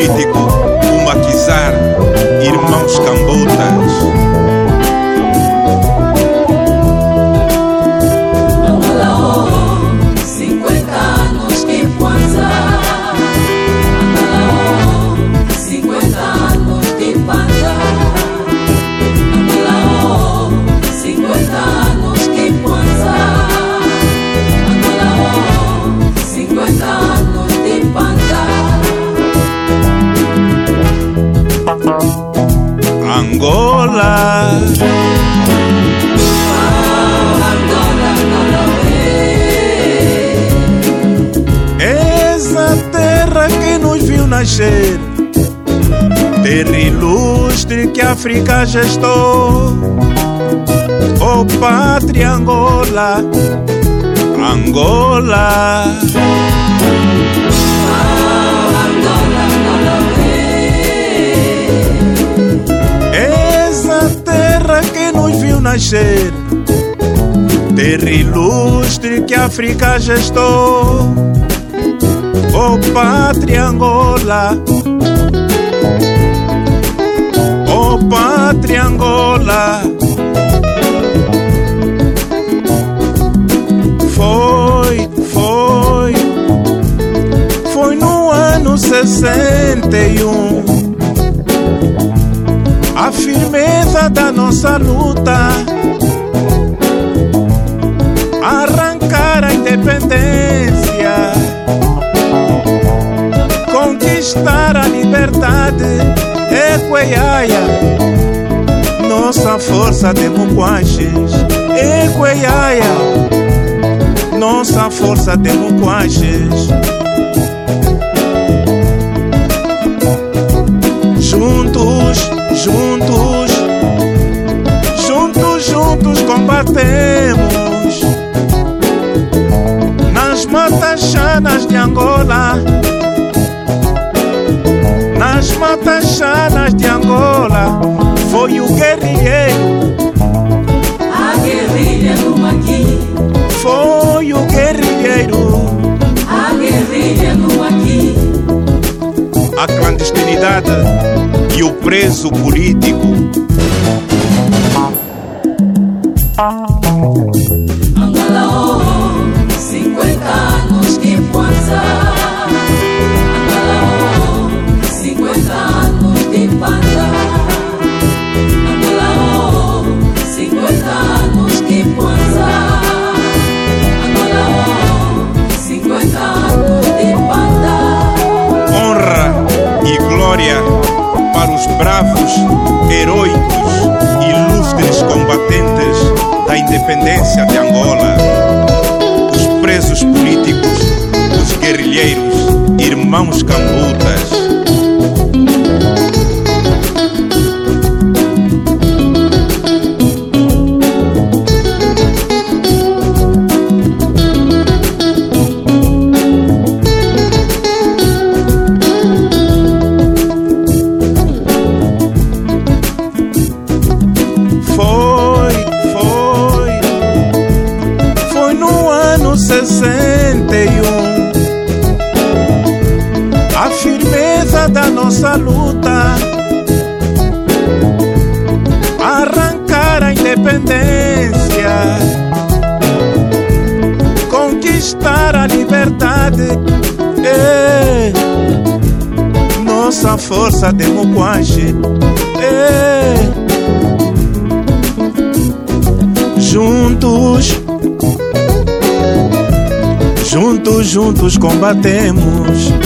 político, o maquizar, irmãos cambotas. Angola, essa terra que nos viu nascer, terra ilustre que a África gestou. Oh pátria Angola, Angola. Nascer, terra ilustre que a África gestou. Oh pátria Angola, oh pátria Angola. Foi no ano 61. A firmeza da nossa luta, arrancar a independência, conquistar a liberdade, Equeiaia, nossa força de Muquaxes, Equeiaia, nossa força de Muquaxes. Juntos combatemos nas matachanas de Angola, nas matachanas de Angola. Foi o guerrilheiro, a guerrilha do Maqui. Foi o guerrilheiro, a guerrilha do Maqui. A clandestinidade e o preso político. Angola, oh, 50 anos que passa. Angola, oh, 50 anos de panda. Angola, oh, 50 anos que passa. Angola, oh, 50 anos de panda. Honra e glória para os bravos, heroicos, ilustres combatentes da independência de Angola, os presos políticos, os guerrilheiros, irmãos cambutas. Foi no ano 61. A firmeza da nossa luta, arrancar a independência, conquistar a liberdade, nossa força de Muquaxi. Juntos combatemos